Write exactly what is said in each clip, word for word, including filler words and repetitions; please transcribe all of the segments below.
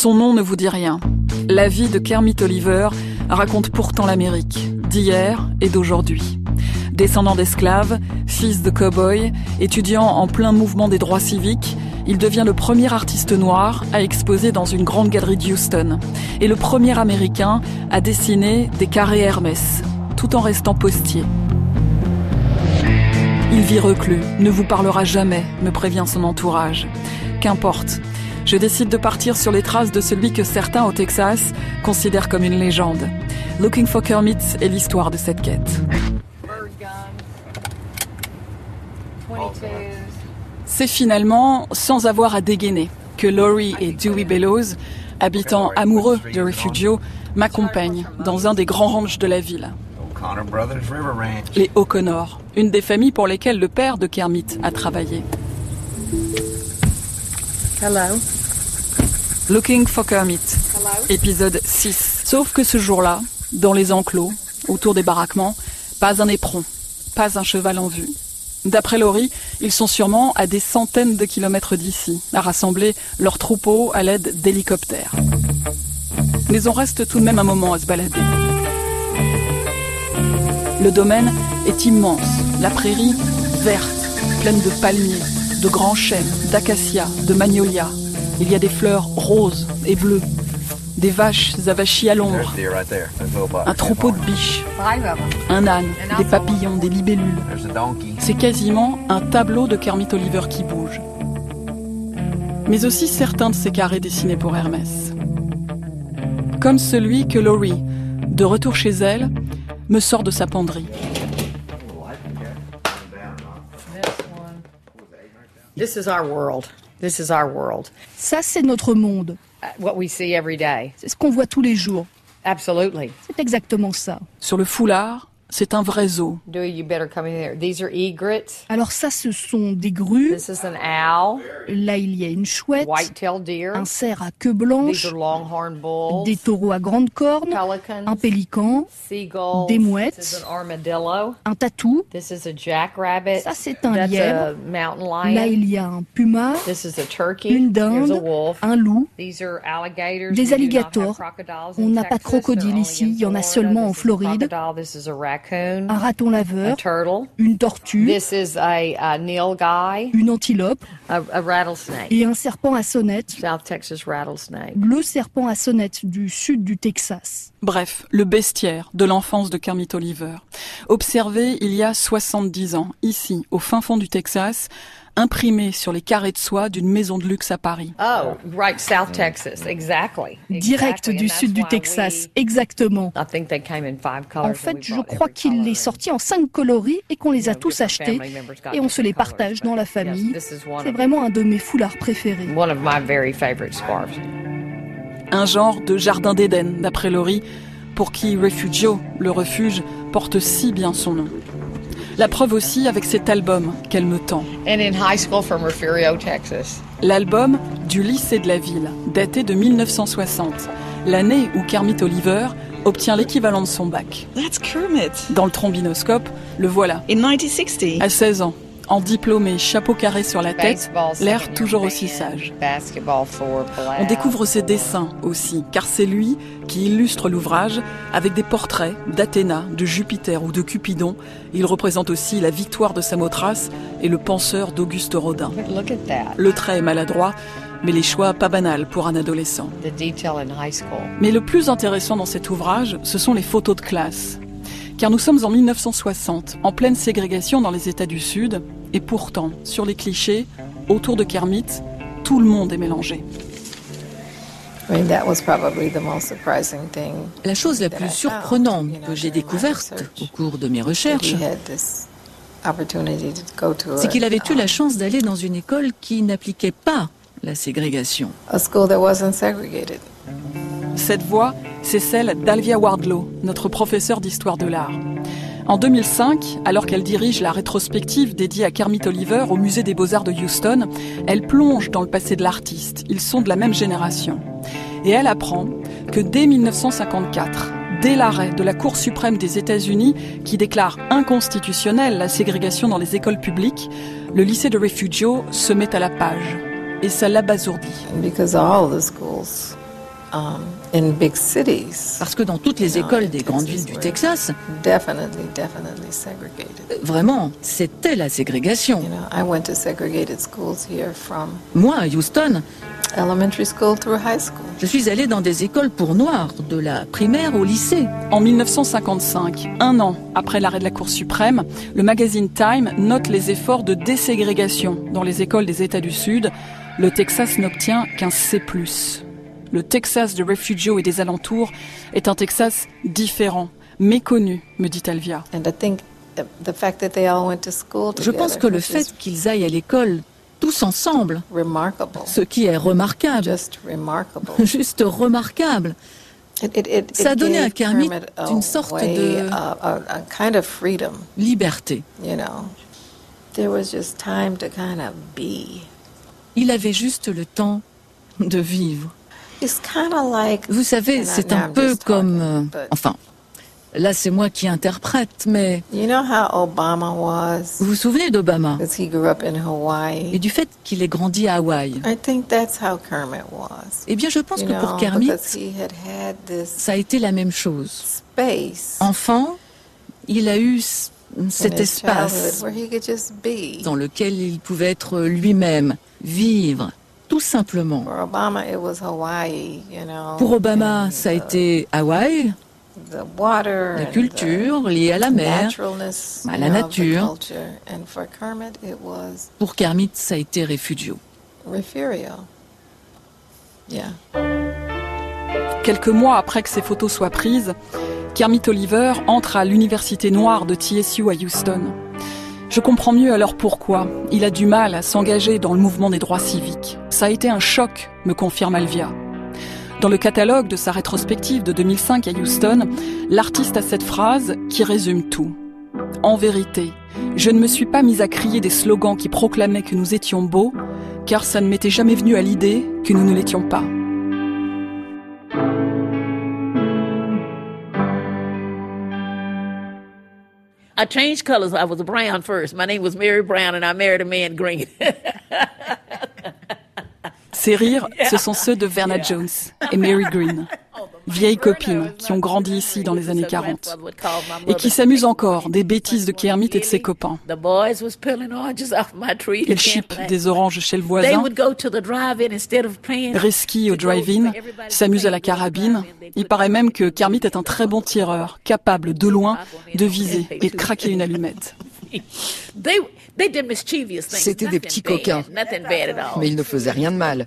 Son nom ne vous dit rien. La vie de Kermit Oliver raconte pourtant l'Amérique, d'hier et d'aujourd'hui. Descendant d'esclaves, fils de cow-boy, étudiant en plein mouvement des droits civiques, il devient le premier artiste noir à exposer dans une grande galerie de Houston et le premier Américain à dessiner des carrés Hermès, tout en restant postier. Il vit reclus, ne vous parlera jamais, me prévient son entourage. Qu'importe, je décide de partir sur les traces de celui que certains au Texas considèrent comme une légende. Looking for Kermit est l'histoire de cette quête. C'est finalement sans avoir à dégainer que Laurie et Dewey Bellows, habitants amoureux de Refugio, m'accompagnent dans un des grands ranchs de la ville. Les O'Connor, une des familles pour lesquelles le père de Kermit a travaillé. Hello. Looking for Kermit, Hello. épisode six. Sauf que ce jour-là, dans les enclos, autour des baraquements, pas un éperon, pas un cheval en vue. D'après Laurie, ils sont sûrement à des centaines de kilomètres d'ici, à rassembler leurs troupeaux à l'aide d'hélicoptères. Mais on reste tout de même un moment à se balader. Le domaine est immense, la prairie verte, pleine de palmiers, de grands chênes, d'acacias, de magnolias. Il y a des fleurs roses et bleues, des vaches avachies à l'ombre, un troupeau de biches, un âne, des papillons, des libellules. C'est quasiment un tableau de Kermit Oliver qui bouge. Mais aussi certains de ces carrés dessinés pour Hermès. Comme celui que Laurie, de retour chez elle, me sort de sa penderie. This is our world. This is our world. Ça, c'est notre monde. Uh, what we see every day. C'est ce qu'on voit tous les jours. Absolutely. C'est exactement ça. Sur le foulard, c'est un vrai zoo. Dewey, you better come in here. These are egrets. Alors ça, ce sont des grues. This is an owl. Là, il y a une chouette, White-tailed deer. un cerf à queue These blanche, are longhorn bulls. des taureaux à grandes cornes, Pelicans. un pélican, Seagulls. des mouettes. This is an armadillo. un tatou. This is a jackrabbit. Ça, c'est un That's lièvre. a mountain lion. Là, il y a un puma, This is a turkey. une Here's a dinde, wolf. un loup, These are alligators. des We do not have alligators. crocodiles On in n'a pas de Texas. They're crocodile only ici, in il y en a Florida. seulement en This is a Floride. crocodile. This is a raccoon. Un raton A laveur, turtle. une tortue, This is a, a nilgai, une antilope a, a rattlesnake. et un serpent à sonnette, South Texas rattlesnake. le serpent à sonnette du sud du Texas. Bref, le bestiaire de l'enfance de Kermit Oliver. Observé il y a soixante-dix ans, ici, au fin fond du Texas, imprimé sur les carrés de soie d'une maison de luxe à Paris. Oh, right, South Texas, exactly. Direct Exactly, du and sud that's du why Texas, we- exactement. I think they came in five colors. En fait, and we je bought crois every qu'il color. est sorti en cinq coloris et qu'on les a You know, tous different achetés family members got et on se les different colors, partage dans but la yes, famille. this is one C'est of- vraiment un de mes foulards préférés. One of my very favorite scarves. Un genre de jardin d'Éden, d'après Laurie, pour qui Refugio, le refuge, porte si bien son nom. La preuve aussi avec cet album qu'elle me tend. And in high school from Refugio, Texas. L'album du lycée de la ville, daté de mille neuf cent soixante, l'année où Kermit Oliver obtient l'équivalent de son bac. That's Kermit. Dans le trombinoscope, le voilà, In nineteen sixty. à seize ans, en diplômé, chapeau carré sur la tête, Baseball, l'air second toujours year aussi band, sage. Basketball for On découvre ses dessins aussi, car c'est lui qui illustre l'ouvrage avec des portraits d'Athéna, de Jupiter ou de Cupidon. Il représente aussi la victoire de Samothrace et le penseur d'Auguste Rodin. Look at that. Le trait est maladroit, mais les choix pas banals pour un adolescent. The detail in high school. Mais le plus intéressant dans cet ouvrage, ce sont les photos de classe. Car nous sommes en mille neuf cent soixante, en pleine ségrégation dans les États du Sud, et pourtant, sur les clichés, autour de Kermit, tout le monde est mélangé. La chose la plus surprenante que j'ai découverte au cours de mes recherches, c'est qu'il avait eu la chance d'aller dans une école qui n'appliquait pas la ségrégation. Cette voix, c'est celle d'Alvia Wardlow, notre professeure d'histoire de l'art. En deux mille cinq, alors qu'elle dirige la rétrospective dédiée à Kermit Oliver au musée des Beaux-Arts de Houston, elle plonge dans le passé de l'artiste. Ils sont de la même génération. Et elle apprend que dès mille neuf cent cinquante-quatre, dès l'arrêt de la Cour suprême des États-Unis qui déclare inconstitutionnelle la ségrégation dans les écoles publiques, le lycée de Refugio se met à la page. Et ça l'abasourdit. um, in big cities, Parce que dans toutes les you know, écoles in des grandes Texas villes du were Texas, definitely, definitely segregated. vraiment, c'était la ségrégation. You know, I went to segregated schools here from Moi, à Houston, elementary school through high school. je suis allée dans des écoles pour noirs, de la primaire au lycée. En mille neuf cent cinquante-cinq, un an après l'arrêt de la Cour suprême, le magazine Time note les efforts de déségrégation dans les écoles des États du Sud. Le Texas n'obtient qu'un C plus. Le Texas de Refugio et des alentours est un Texas différent, méconnu, me dit Alvia. And I think the fact that they all went to school Je pense que le together, which fait is qu'ils aillent à l'école tous ensemble, remarkable, ce qui est remarquable, just remarkable. juste remarquable, It, it, it, Ça a it donné à gave Kermit Kermit a une sorte way, de- a, a, a kind of freedom, liberté. you know. There was just time to kind of be. Il avait juste le temps de vivre. It's kind of like, Vous savez, and I- c'est now un I'm peu just comme... talking, euh, but Enfin, là c'est moi qui interprète, mais you know how Obama was, vous vous souvenez d'Obama because he grew up in et Hawaii. du fait qu'il ait grandi à Hawaï? I think that's how Kermit was. Eh bien, je pense You que know, pour Kermit, because he had had this ça a été la même chose. space Enfant, il a eu c- cet in his childhood espace where he could just be. dans lequel il pouvait être lui-même, vivre, tout simplement. For Obama, it was Hawaii, you know. Pour Obama, and ça a the- été Hawaï, the water la and culture liée à la the mer. naturalness, à you la know, of the nature. culture. And for Kermit, it was Pour Kermit, ça a été Refugio. Refugio. Yeah. Quelques mois après que ces photos soient prises, Kermit Oliver entre à l'université noire de T S U à Houston. Je comprends mieux alors pourquoi il a du mal à s'engager dans le mouvement des droits civiques. Ça a été un choc, me confirme Alvia. Dans le catalogue de sa rétrospective de deux mille cinq à Houston, l'artiste a cette phrase qui résume tout. En vérité, je ne me suis pas mise à crier des slogans qui proclamaient que nous étions beaux, car ça ne m'était jamais venu à l'idée que nous ne l'étions pas. I changed colors. I was brown first. My name was Mary Brown, and I married a man green. Ces rires, ce sont ceux de Verna Jones et Mary Green, vieilles copines qui ont grandi ici dans les années quarante et qui s'amusent encore des bêtises de Kermit et de ses copains. The boys was peeling oranges off my tree. Ils chipent des oranges chez le They voisin, would go to the drive-in instead of playing. risquent au drive-in, s'amusent à la carabine. Il paraît même que Kermit est un très bon tireur, capable de loin de viser et de craquer une allumette. They they did mischievous things. C'était des Nothing petits bad, coquins. Nothing bad at all. Mais il ne faisait rien de mal.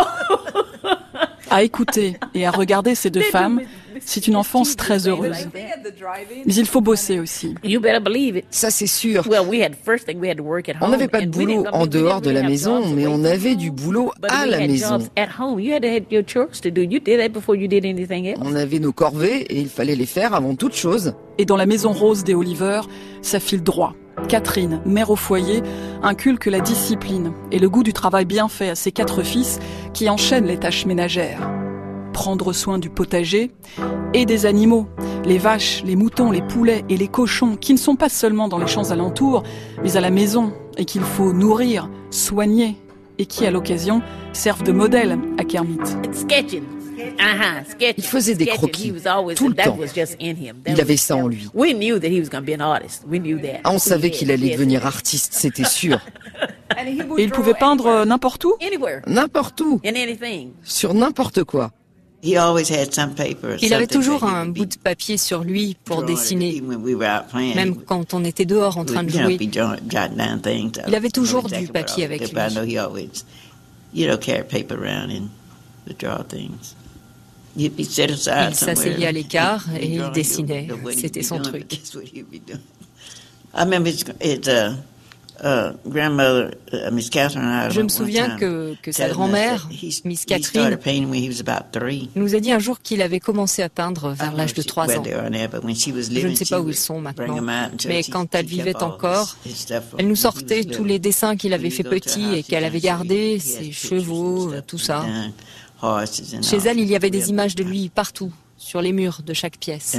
À écouter et à regarder ces deux femmes, c'est une enfance très heureuse. Mais il faut bosser aussi. You better believe it. Ça, c'est sûr. Well, we had first thing we had to work at home. On n'avait pas de and we boulot didn't- en we didn't dehors de la really have maison, jobs mais away on from avait home. du boulot But à we la had maison. jobs at home. You had to have your chores to do. You did that before you did anything else. On avait nos corvées et il fallait les faire avant toute chose. Et dans la maison rose des Oliver, ça file droit. Catherine, mère au foyer, inculque la discipline et le goût du travail bien fait à ses quatre fils qui enchaînent les tâches ménagères. Prendre soin du potager et des animaux, les vaches, les moutons, les poulets et les cochons qui ne sont pas seulement dans les champs alentours, mais à la maison et qu'il faut nourrir, soigner et qui, à l'occasion, servent de modèle à Kermit. Sketching. Uh-huh, sketching. Il faisait des Sketching. croquis, He was always- tout le that temps. was just in him. That Il was- avait ça en lui. We knew that he was going to be an artist. We knew that. Ah, on We savait had- qu'il allait yes. devenir artiste, c'était sûr. Et il pouvait peindre euh, n'importe où. Anywhere. N'importe où, In anything. sur n'importe quoi. He always had some paper or Il avait something toujours that he un would bout be de papier sur lui pour drawing it, dessiner, even when we were out playing, he même would- quand on était dehors en train de would, you know, jouer. be drawing- jotting down things. I Il avait don't know toujours exactly du what papier all he avec did, but I lui. know he always, you know, carried paper around and would draw things. You'd be set aside Il somewhere s'asseyait à l'écart and et il drawing, dessinait. you know, what he'd C'était be son doing, truc. but that's what he'd be doing. I remember his, his uh, uh, grandmother, uh, Miss Catherine and I, Je me one souviens time que, que sa telling us grand-mère, that he- Miss he Catherine, started painting when he was about three. nous a dit un jour qu'il avait commencé à peindre vers l'âge de trois ans. Je ne sais pas où ils sont maintenant, mais quand elle vivait encore, elle nous sortait tous les dessins qu'il avait fait petit et qu'elle avait gardés, ses chevaux, tout ça. Chez elle, il y avait des images de lui partout, sur les murs de chaque pièce.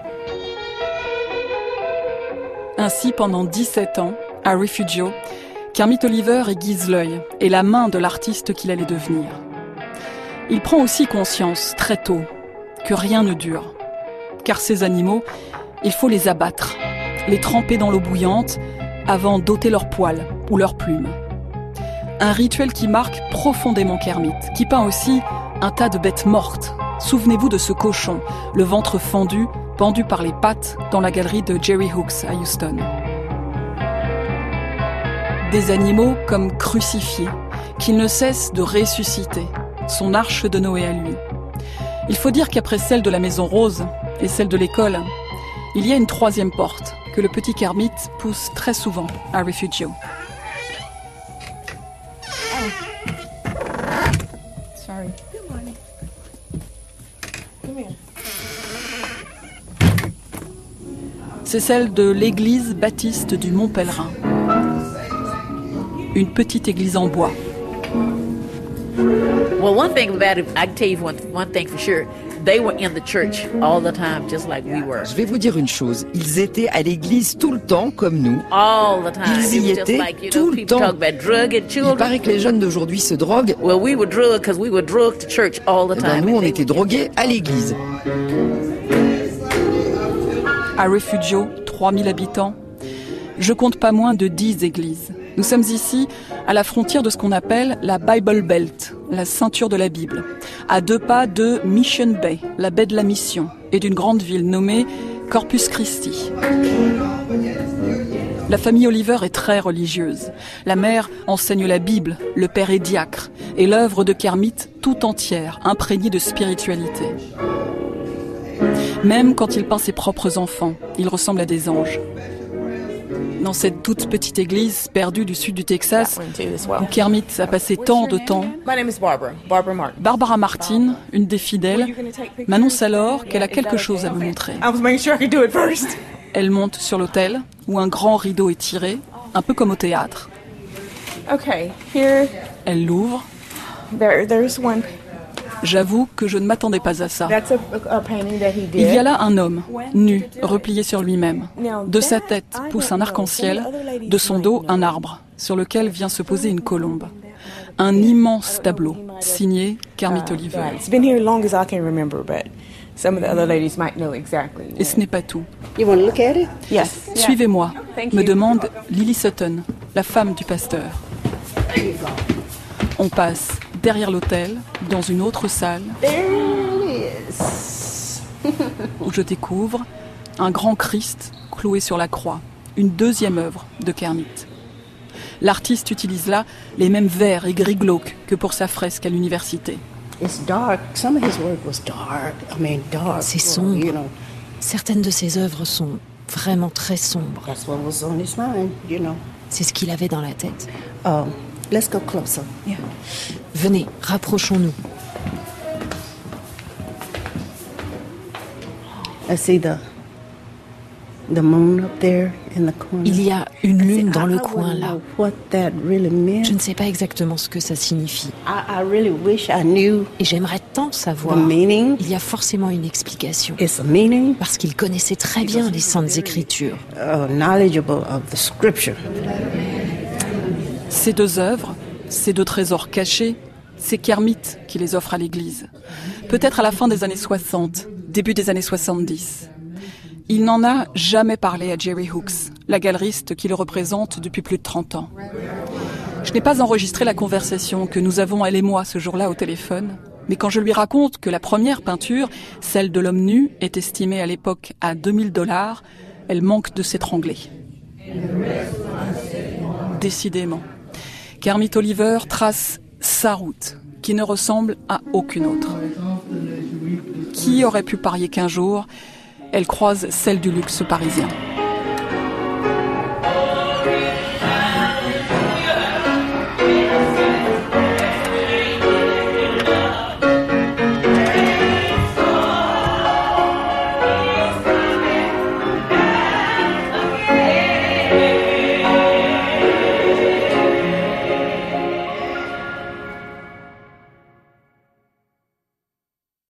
Ainsi, pendant dix-sept ans, à Refugio, Kermit Oliver aiguise l'œil et la main de l'artiste qu'il allait devenir. Il prend aussi conscience, très tôt, que rien ne dure. Car ces animaux, il faut les abattre, les tremper dans l'eau bouillante avant d'ôter leurs poils ou leurs plumes. Un rituel qui marque profondément Kermit, qui peint aussi un tas de bêtes mortes. Souvenez-vous de ce cochon, le ventre fendu, pendu par les pattes dans la galerie de Jerry Hooks à Houston. Des animaux comme crucifiés, qu'il ne cesse de ressusciter, son arche de Noé à lui. Il faut dire qu'après celle de la Maison Rose et celle de l'école, il y a une troisième porte que le petit Kermit pousse très souvent à Refugio. Sorry. C'est celle de l'église baptiste du Mont Pèlerin. Une petite église en bois. Well, one thing about it, I can tell you one, one thing for sure. They were in the church all the time, just like we were. Je vais vous dire une chose, ils étaient à l'église tout le temps, comme nous. All the time. Ils y It was just étaient like, you tout know, le people temps. talk about drug and children. Il paraît que les jeunes d'aujourd'hui se droguent. Well, we were drugged because we were drugged to church all the Eh ben, time. nous, on And they était would- drogués à l'église. À Refugio, trois mille habitants, je compte pas moins de dix églises. Nous sommes ici à la frontière de ce qu'on appelle la Bible Belt, la ceinture de la Bible, à deux pas de Mission Bay, la baie de la Mission, et d'une grande ville nommée Corpus Christi. La famille Oliver est très religieuse. La mère enseigne la Bible, le père est diacre, et l'œuvre de Kermit tout entière, imprégnée de spiritualité. Même quand il peint ses propres enfants, il ressemble à des anges. Dans cette toute petite église perdue du sud du Texas, où Kermit a passé tant de temps, My name is Barbara. Barbara Martin. Barbara Martin, une des fidèles, m'annonce alors qu'elle a quelque chose à me montrer. I was making sure I could do it first. Elle monte sur l'autel, où un grand rideau est tiré, un peu comme au théâtre. Okay, here, Elle l'ouvre. there, there's one. J'avoue que je ne m'attendais pas à ça. That's a, a painting that he did. Il y a là un homme, nu, replié sur lui-même. De sa tête pousse un arc-en-ciel, de son dos un arbre, sur lequel vient se poser une colombe. Un immense tableau, signé Kermit Oliver. It's been here long as I can remember, but some of the other ladies might know exactly. Et ce n'est pas tout. You want to look at it? Yes. Suivez-moi, Thank me you. demande Lily Sutton, la femme du pasteur. On passe derrière l'autel, dans une autre salle, où je découvre un grand Christ cloué sur la croix, une deuxième œuvre de Kermit. L'artiste utilise là les mêmes verts et gris glauques que pour sa fresque à l'université. C'est sombre. Certaines de ses œuvres sont vraiment très sombres. C'est ce qu'il avait dans la tête. Let's go closer. Venez, rapprochons-nous. I see the the moon up there in the corner. Il y a une lune dans le coin là. What that really meant. Je ne sais pas exactement ce que ça signifie. I, I really wish I knew Et j'aimerais tant savoir. the meaning. Il y a forcément une explication. It's a meaning. Parce qu'il connaissait très bien les Saintes Écritures. Uh, knowledgeable of the scripture. Ces deux œuvres, ces deux trésors cachés, c'est Kermit qui les offre à l'église. Peut-être à la fin des années soixante, début des années soixante-dix. Il n'en a jamais parlé à Jerry Hooks, la galeriste qui le représente depuis plus de trente ans. Je n'ai pas enregistré la conversation que nous avons, elle et moi, ce jour-là au téléphone. Mais quand je lui raconte que la première peinture, celle de l'homme nu, est estimée à l'époque à deux mille dollars, elle manque de s'étrangler. Décidément. Kermit Oliver trace sa route, qui ne ressemble à aucune autre. Qui aurait pu parier qu'un jour, elle croise celle du luxe parisien ?